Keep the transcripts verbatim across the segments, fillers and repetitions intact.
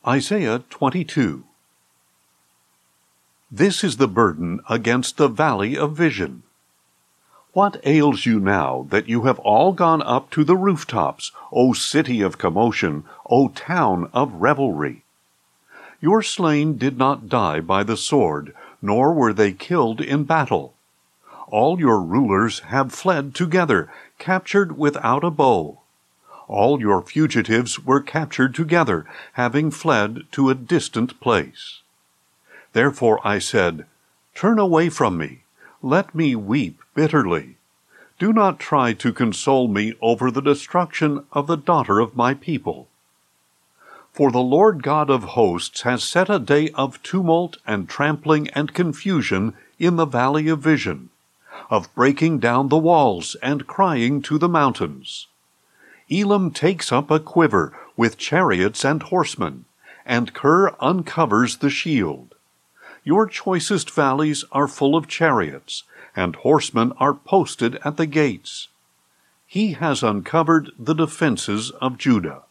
Isaiah twenty-two. This is the burden against the valley of vision. What ails you now that you have all gone up to the rooftops, O city of commotion, O town of revelry? Your slain did not die by the sword, nor were they killed in battle. All your rulers have fled together, captured without a bow. All your fugitives were captured together, having fled to a distant place. Therefore I said, Turn away from me, let me weep bitterly. Do not try to console me over the destruction of the daughter of my people. For the Lord God of hosts has set a day of tumult and trampling and confusion in the valley of vision, of breaking down the walls and crying to the mountains. Elam takes up a quiver with chariots and horsemen, and Kir uncovers the shield. Your choicest valleys are full of chariots, and horsemen are posted at the gates. He has uncovered the defenses of Judah.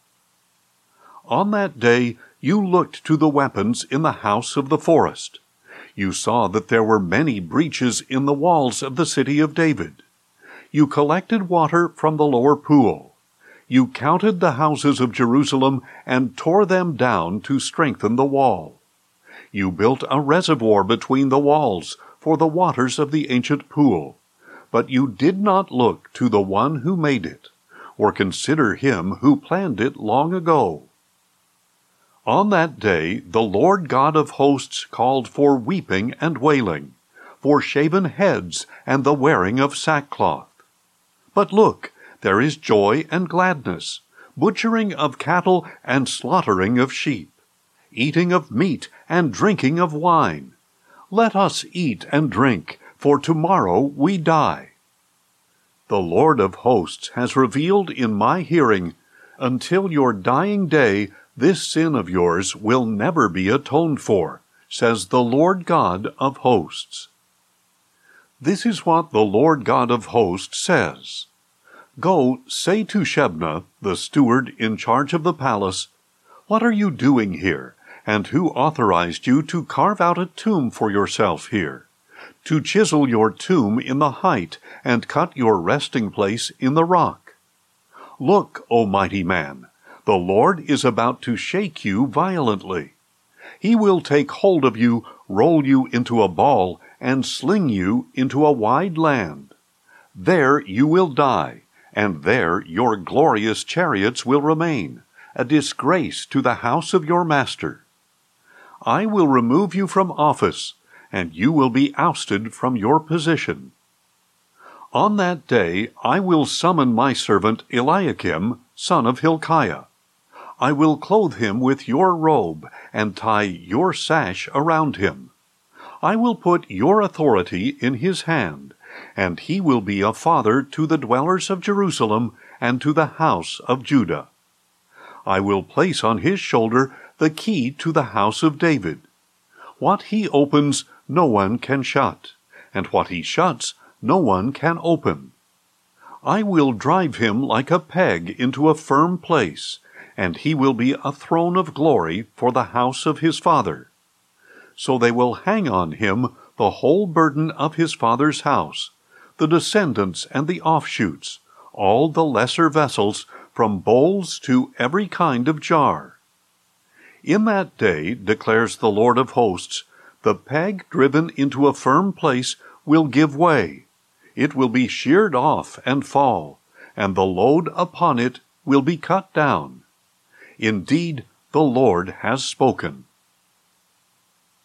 On that day you looked to the weapons in the house of the forest. You saw that there were many breaches in the walls of the city of David. You collected water from the lower pool. You counted the houses of Jerusalem and tore them down to strengthen the wall. You built a reservoir between the walls for the waters of the ancient pool, but you did not look to the one who made it, or consider him who planned it long ago. On that day the Lord God of hosts called for weeping and wailing, for shaven heads and the wearing of sackcloth. But look, there is joy and gladness, butchering of cattle and slaughtering of sheep, eating of meat and drinking of wine. Let us eat and drink, for tomorrow we die. The Lord of hosts has revealed in my hearing, until your dying day this sin of yours will never be atoned for, says the Lord God of hosts. This is what the Lord God of hosts says. Go, say to Shebna, the steward in charge of the palace, What are you doing here, and who authorized you to carve out a tomb for yourself here, to chisel your tomb in the height, and cut your resting place in the rock? Look, O mighty man, the Lord is about to shake you violently. He will take hold of you, roll you into a ball, and sling you into a wide land. There you will die, and there your glorious chariots will remain, a disgrace to the house of your master. I will remove you from office, and you will be ousted from your position. On that day I will summon my servant Eliakim, son of Hilkiah. I will clothe him with your robe, and tie your sash around him. I will put your authority in his hand, and he will be a father to the dwellers of Jerusalem and to the house of Judah. I will place on his shoulder the key to the house of David. What he opens no one can shut, and what he shuts no one can open. I will drive him like a peg into a firm place, and he will be a throne of glory for the house of his father. So they will hang on him the whole burden of his father's house, the descendants and the offshoots, all the lesser vessels, from bowls to every kind of jar. In that day, declares the Lord of hosts, the peg driven into a firm place will give way. It will be sheared off and fall, and the load upon it will be cut down. Indeed, the Lord has spoken.